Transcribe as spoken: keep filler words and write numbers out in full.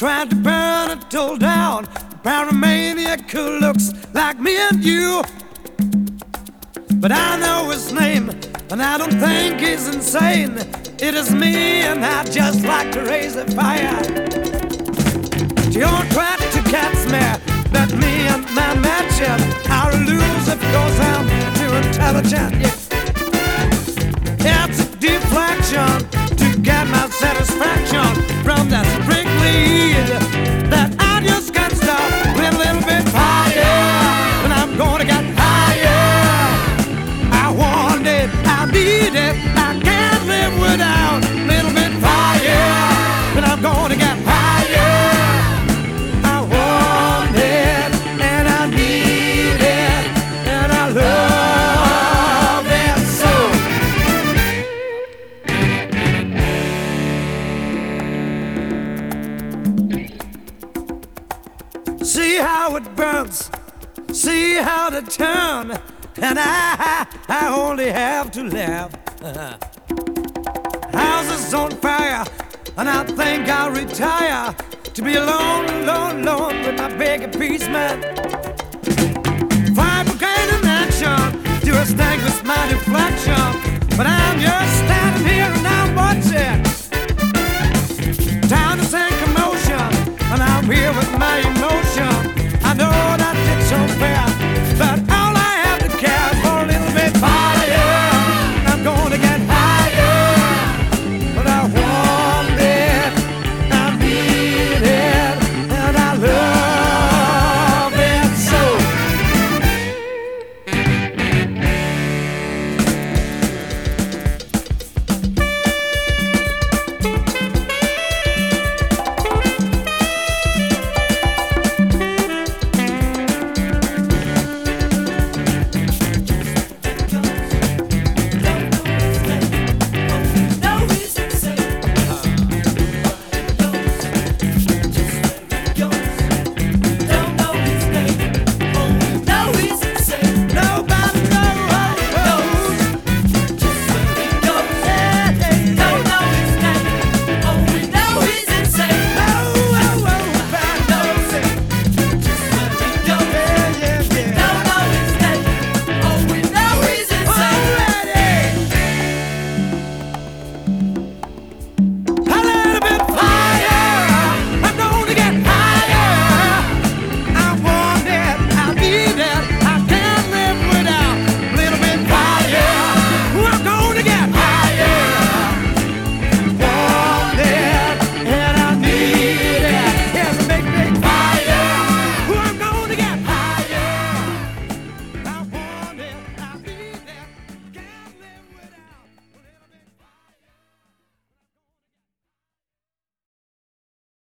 tried to burn it all down. A pyromaniac who looks like me and you. But I know his name, and I don't think he's insane. It is me, and I just like to raise a fire. Don't try to catch me, that me and my matchup. I'll lose if cause I'm too intelligent, yeah. It's a deflection to get my satisfaction from that prickly heat that I just can't stop. With a little bit higher, and I'm gonna get higher. I want it, I need it, I can't live without. A little bit higher, and I'm gonna get higher. I want it, and I need it, and I love it so. See how it burns, see how they turn, and I, I only have to laugh. House is on fire, and I think I'll retire to be alone, alone, alone with my big peace man. Fire brigade in action to extinguish my deflection.